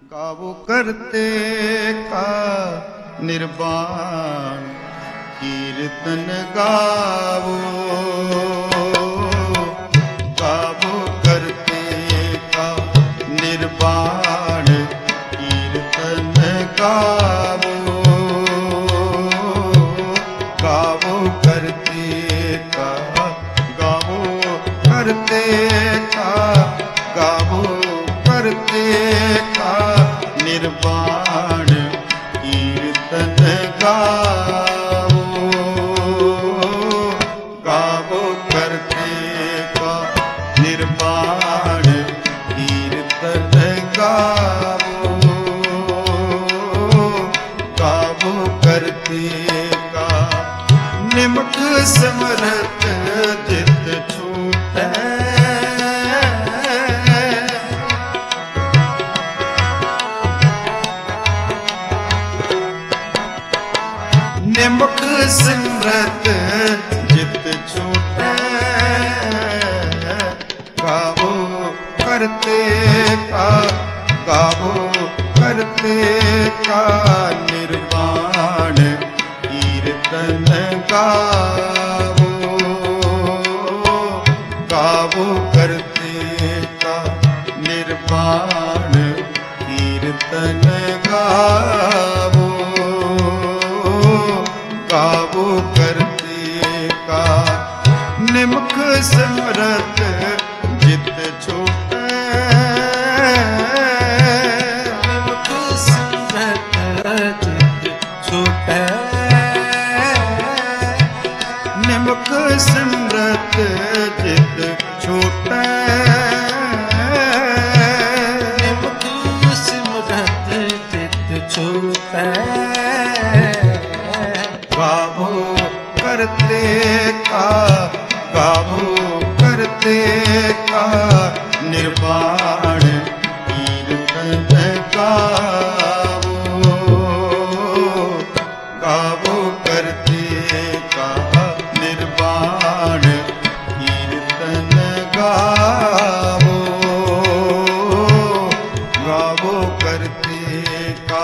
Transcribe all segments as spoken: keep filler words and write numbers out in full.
गावो करते का निर्वाण कीर्तन गावो, गावो करते का निर्वाण कीर्तन गावो, गावो करते का गावो करते का गावो करते का निर्वाण कीर्तन गावो, गावो करते का निर्वाण कीर्तन गावो, गावो करते का निमक समरत जित छूटै, निमक सिमरत जित छूटै, गावो करते का गावो करते का निर्वाण कीर्तन गावो, गावो करते का निर्वाण कीर्तन गावो, गावो करते का निमक सिमरत जित छूटै, निमक सिमरत जित छूटै, निमक सिमरत जित छूटै, निमक सिमरत जित छूटै, गावो करते का गावो करते का निर्वाण कीर्तन गावो, गावो करते का निर्वाण कीर्तन गावो, गावो करते का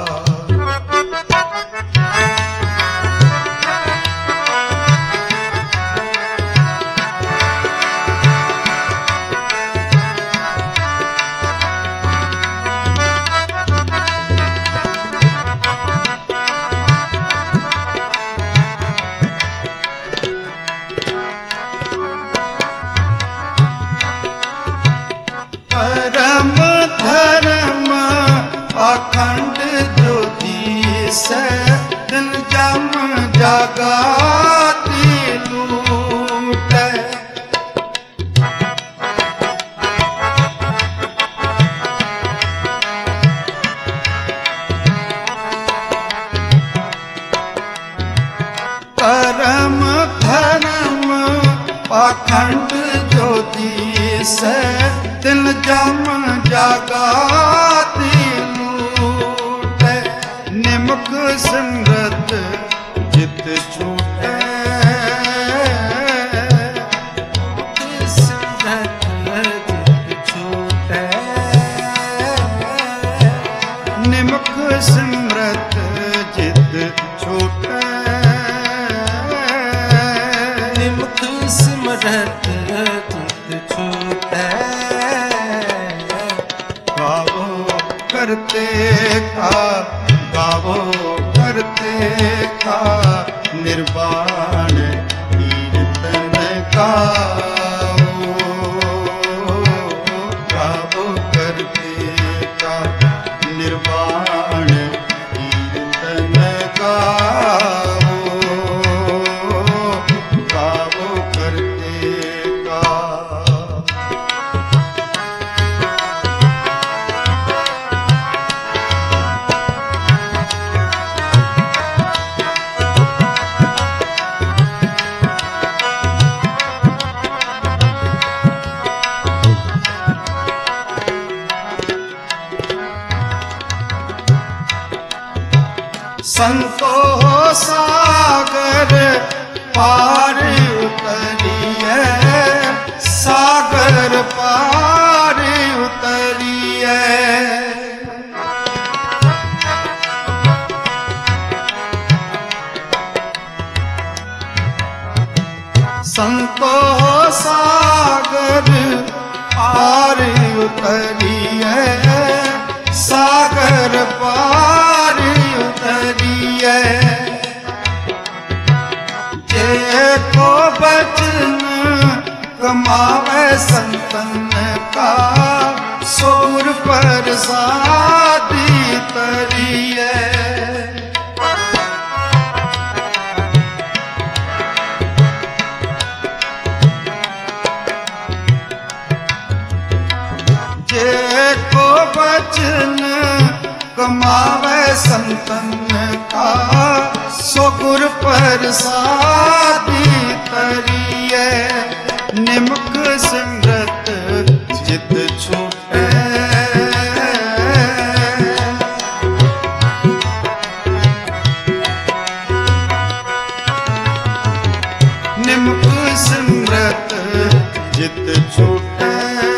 परम धर्म अखंड ज्योति से दिन जम जगाती लूटै, परम धर्म अखंड ज्योति से दिन जम जगाती लूटै, निमक सिमरत जित छूटै, सिमरत जित छूटै, निमक सिमरत जित छूटै, निमक सिमरत जित छूटै, गावो करते का गावो करते का निर्वाण कीर्तन गावो, गावो करते का निर्वाण कीर्तन गावो, गावो करते का संतो सागर पार उतरिए, सागर पार उतरिए, संतो सागर पार उतरिए, सागर पार उतरिए। जे को बचन कमावे संतन का, सुर प्रसादी तरिए। जे को बचन कमावे संतन का, सुर प्रसादी तरिए। निमक सिमरत चित छूटे, निमक सिमरत चित छूटे।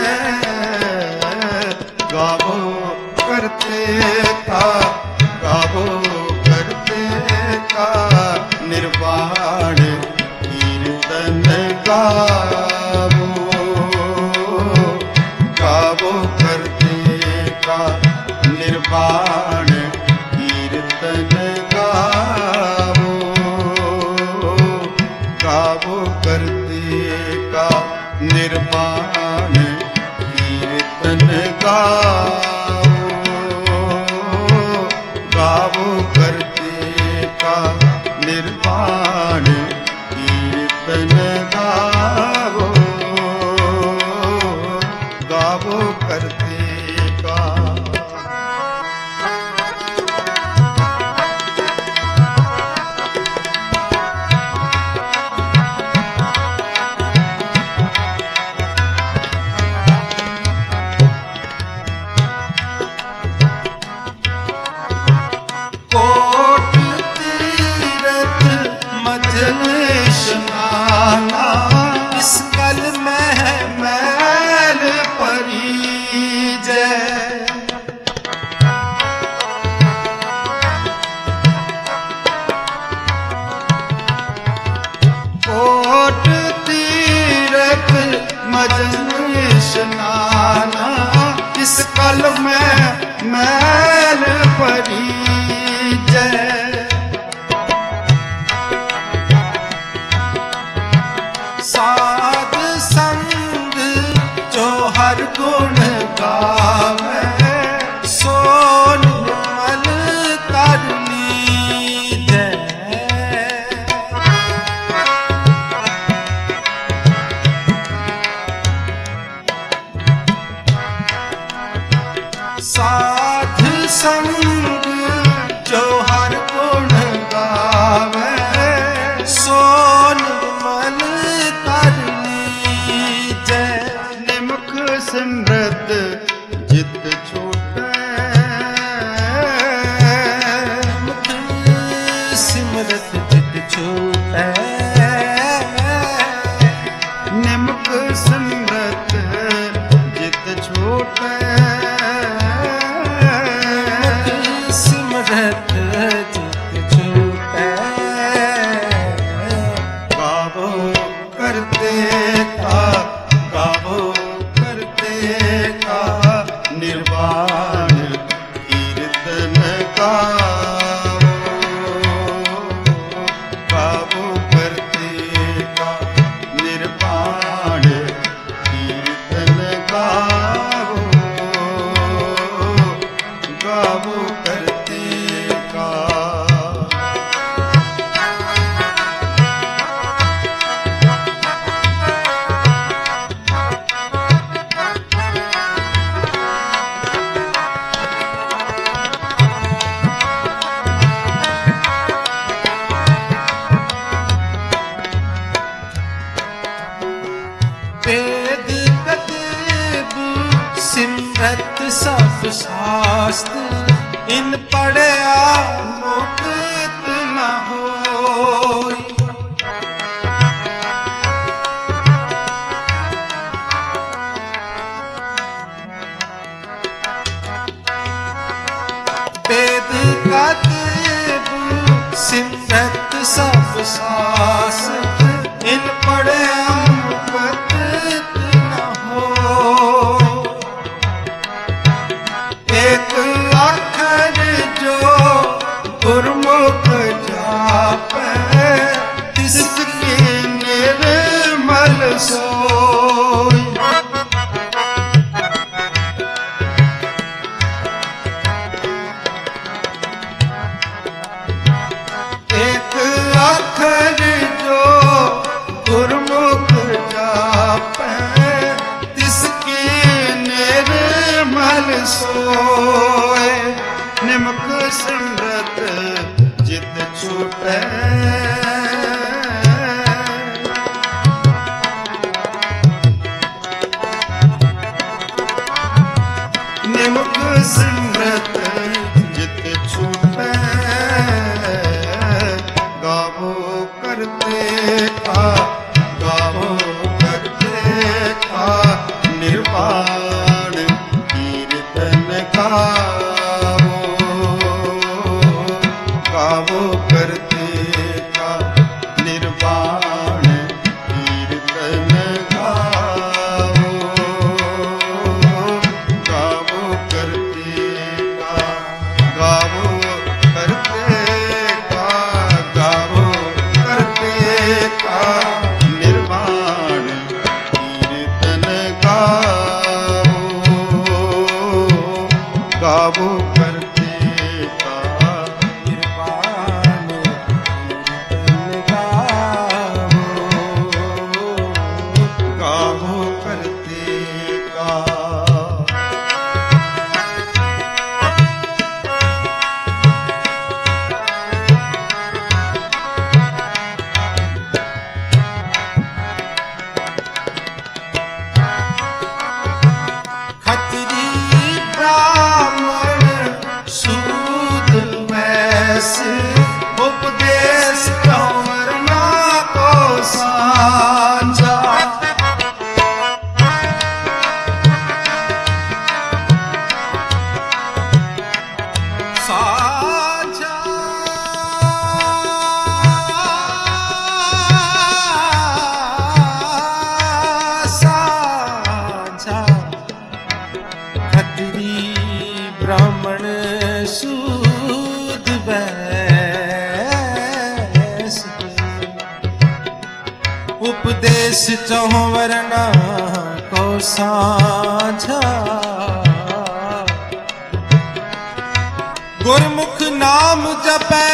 गावो करते का, गावो करते का, निर्वाण कीर्तन गावो। गावो करते का, निर्वाण कीर्तन गावो। गावो करते का, निर्वाण कीर्तन गावो। गावो करते का, निर्वाण कीर्तन गावो। गावो करते का। कोट तीरथ मजन स्नाना, इस कल में मैल परिजय। कोट तीरथ मजन स्नाना, इस कल में मैल परिजय। साध संग जो हर गुण गावे, सो निर्मल कर लीजै। साध संग जो हर गुण गावे, सो निर्मल कर लीजै। निमक सिमरत जित छूटे, निमक सिमरत जित छूटे। निमक सिमरत जित छूटे। सिमरत जित छूटे। गावो करते का, गावो करते का, निर्वाण कीर्तन गावो। गावो करते का, निर्वाण कीर्तन गावो। गावो करते का। वेद कतेब सिमरत सब शास्त्र, इन पढ़या मुक्त न होई। वेद कतेब सिमरत सब शास्त्र, इन पढ़या मुकत न हो। एक अखर जो गुरमुख जापै तिसकी निर्मल सोई। एक अखर जो गुरमुख जापै तिसकी निर्मल सोए। निमक सिमरत जित छूटै निमक सिमरत जित छूटै। गावो करते का गावो करते का निर्वाण कीर्तन गावो। गावो करते का निर्वाण कीर्तन गावो। गावो करते का गावो करते का गावो करते का निर्वाण कीर्तन गावो। गावो करते का निर्वाण कीर्तन गावो। गावो करते का। खत्री ब्राह्मण सूद वैश्य उपदेश कंवरना को सांझा। साझा साझा खत्री ब्राह्मण सूद वैश्य उपदेश चहुँ वर्णा को साझा। गुरमुख नाम जपै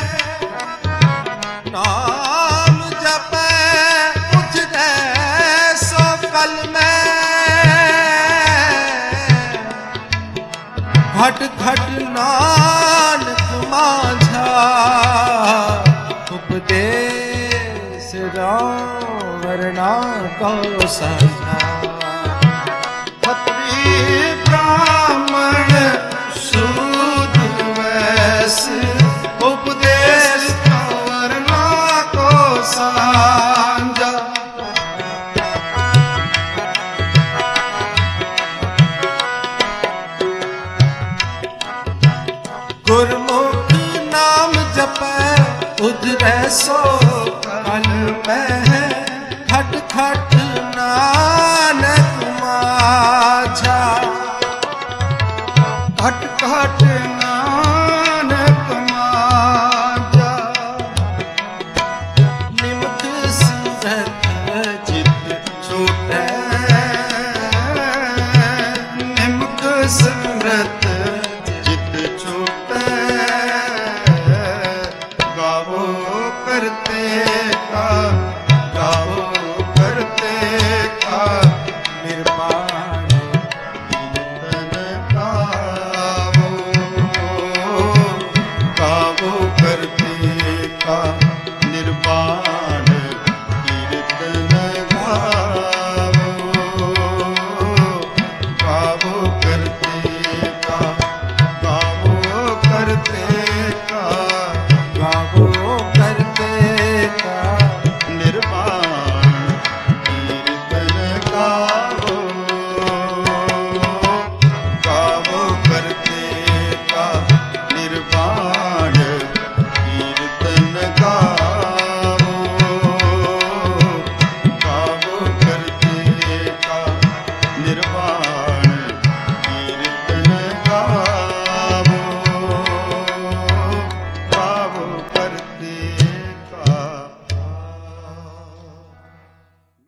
नाम जपै उजड़ै सो कल में। घट घट नानक माझा उपदेश रावरना को साझा। खत्री ब्राह्मण सूद वैश्य उपदेश कंवरना को सांझा। गुरमुख नाम जपै उजड़ै सो कल में। खट खट नानक माझा खट खट